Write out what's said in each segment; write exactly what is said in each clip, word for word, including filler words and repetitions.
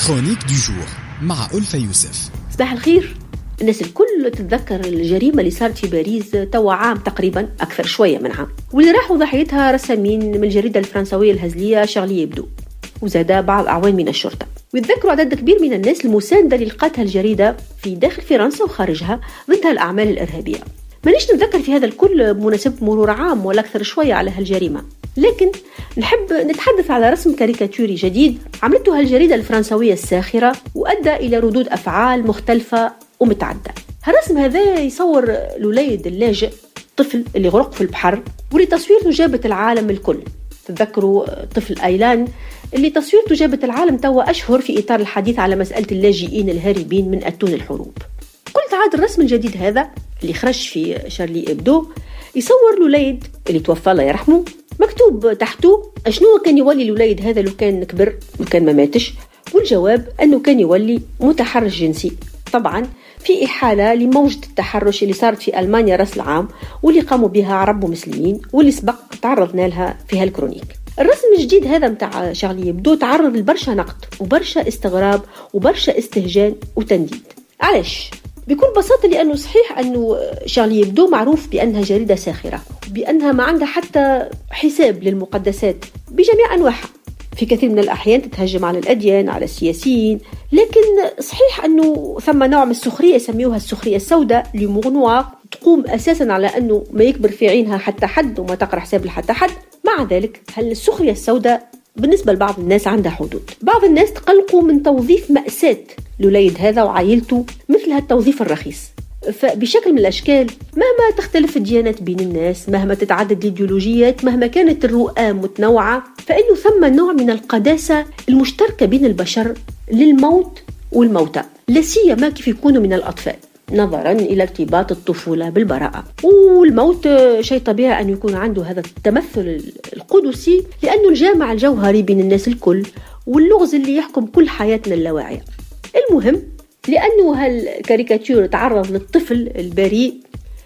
كرونيك دو جور مع ألفة يوسف. صباح الخير. الناس الكل تتذكر الجريمة اللي صارت في باريس توا عام تقريبا، أكثر شوية من عام، واللي راحوا ضحيتها رسامين من الجريدة الفرنسوية الهزلية شارلي إبدو، وزاد بعض أعوان من الشرطة. ويتذكروا عدد كبير من الناس المساندة اللي لقاتها الجريدة في داخل فرنسا وخارجها ضد الأعمال الإرهابية. مانيش نتذكر في هذا الكل بمناسبة مرور عام ولا أكثر شوية على هالجريمة، لكن نحب نتحدث على رسم كاريكاتوري جديد عملته هالجريدة الفرنسوية الساخرة وأدى إلى ردود أفعال مختلفة ومتعدة. هالرسم هذا يصور الوليد اللاجئ، طفل اللي غرق في البحر، واللي تصويرته جابت العالم الكل. تتذكروا طفل أيلان اللي تصويرته جابت العالم توا أشهر في إطار الحديث على مسألة اللاجئين الهاربين من أتون الحروب. قلت عاد الرسم الجديد هذا اللي خرج في شارلي إبدو يصور الوليد اللي توفى الله يرحمه، مكتوب تحته شنو كان يولي الوليد هذا لو كان كبر وكان ما ماتش، والجواب أنه كان يولي متحرش جنسي. طبعا في إحالة لموجة التحرش اللي صارت في ألمانيا رأس العام، واللي قاموا بها عرب ومسلمين، واللي سبق تعرضنا لها في هالكرونيك. الرسم الجديد هذا متاع شارلي إبدو تعرض لبرشا نقد وبرشا استغراب وبرشا استهجان وتنديد. علاش؟ بكل بساطة لأنه صحيح أنه شارلي إبدو معروف بأنها جريدة ساخرة، بأنها ما عندها حتى حساب للمقدسات بجميع أنواعها، في كثير من الأحيان تتهجم على الأديان، على السياسيين، لكن صحيح أنه ثم نوع من السخرية يسميوها السخرية السوداء لمغنوة، تقوم أساسا على أنه ما يكبر في عينها حتى حد وما تقرأ حساب لحتى حد. مع ذلك هل السخرية السوداء بالنسبة لبعض الناس عندها حدود؟ بعض الناس تقلقوا من توظيف مأساة الوليد هذا وعائلته مثل هالتوظيف الرخيص. فبشكل من الأشكال مهما تختلف الديانات بين الناس، مهما تتعدد الإيديولوجيات، مهما كانت الرؤى متنوعة، فإنه ثم نوع من القداسة المشتركة بين البشر للموت والموتى، لا سيما كيف يكونوا من الأطفال، نظرا إلى ارتباط الطفولة بالبراءة. والموت شيء طبيعي أن يكون عنده هذا التمثل القدسي، لأنه الجامع الجوهري بين الناس الكل واللغز اللي يحكم كل حياتنا اللاواعية. المهم لأنه هالكاريكاتير تعرض للطفل البريء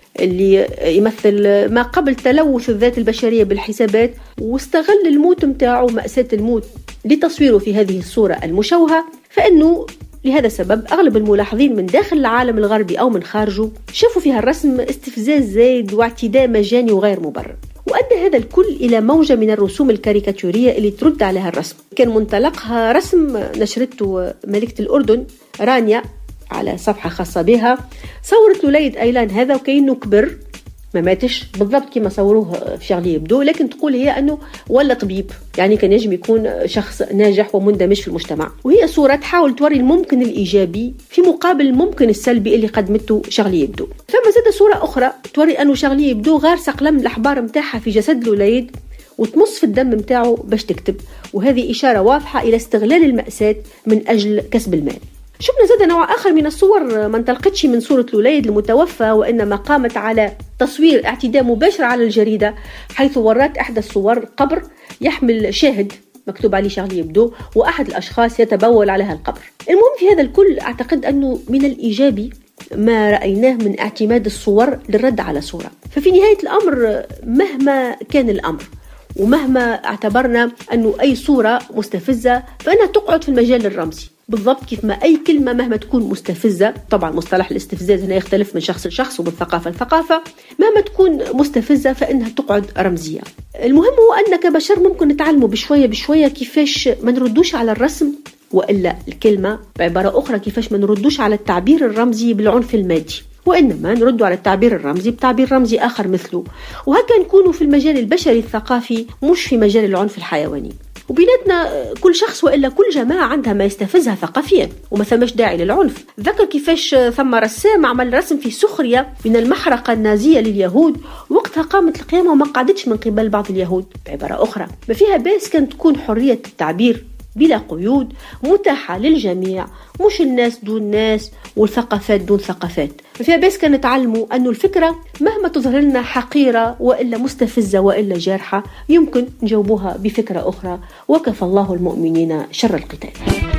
اللي يمثل ما قبل تلوث الذات البشرية بالحسابات، واستغل الموت متاعه، مأساة الموت، لتصويره في هذه الصورة المشوهة. فإنه لهذا السبب أغلب الملاحظين من داخل العالم الغربي أو من خارجه شافوا فيها الرسم استفزاز زايد واعتداء مجاني وغير مبرر، وأدى هذا الكل إلى موجة من الرسوم الكاريكاتورية اللي ترد عليها الرسم. كان منطلقها رسم نشرته ملكة الأردن رانيا على صفحة خاصة بها، صورت الوليد أيلان هذا وكأنه كبر، ما ماتش بالضبط كما صوروه في شارلي إبدو، لكن تقول هي أنه ولا طبيب، يعني كان يجب يكون شخص ناجح ومندمج في المجتمع. وهي صورة تحاول توري الممكن الإيجابي في مقابل الممكن السلبي اللي قدمته شارلي إبدو. ثم زاد صورة أخرى توري أنه شارلي إبدو غارسة قلم الأحبار متاعها في جسد الوليد وتمص في الدم متاعه باش تكتب، وهذه إشارة واضحة إلى استغلال المأساة من أجل كسب المال. شفنا زاد نوع آخر من الصور ما انطلقتش من صورة الوليد المتوفى، وإنما قامت على تصوير اعتداء مباشر على الجريدة، حيث ورت إحدى الصور قبر يحمل شاهد مكتوب عليه شارلي إبدو، وأحد الأشخاص يتبول على هالقبر. المهم في هذا الكل أعتقد أنه من الإيجابي ما رأيناه من اعتماد الصور للرد على صورة. ففي نهاية الأمر مهما كان الأمر ومهما اعتبرنا أنه أي صورة مستفزة فإنها تقعد في المجال الرمزي، بالضبط كيف ما أي كلمة مهما تكون مستفزة، طبعا مصطلح الاستفزاز هنا يختلف من شخص لشخص ومن ثقافة لثقافة، مهما تكون مستفزة فإنها تقعد رمزية. المهم هو أن كبشر ممكن نتعلموا بشوية بشوية كيفاش ما نردوش على الرسم وإلا الكلمة، بعبارة أخرى كيفاش ما نردوش على التعبير الرمزي بالعنف المادي، وإنما نردوا على التعبير الرمزي بتعبير رمزي آخر مثله، وهكذا نكونوا في المجال البشري الثقافي مش في مجال العنف الحيواني. وبيناتنا كل شخص وإلا كل جماعة عندها ما يستفزها ثقافيا، وما ثمش داعي للعنف. ذكر كيفاش ثم رسام عمل رسم في سخرية من المحرقة النازية لليهود، وقتها قامت القيامة وما قعدتش من قبل بعض اليهود. بعبارة أخرى ما فيها باس كانت تكون حرية التعبير بلا قيود متاحة للجميع، مش الناس دون ناس والثقافات دون ثقافات. فيها بس كان نتعلموا أنه الفكرة مهما تظهر لنا حقيرة وإلا مستفزة وإلا جارحة يمكن نجاوبوها بفكرة أخرى، وكفى الله المؤمنين شر القتال.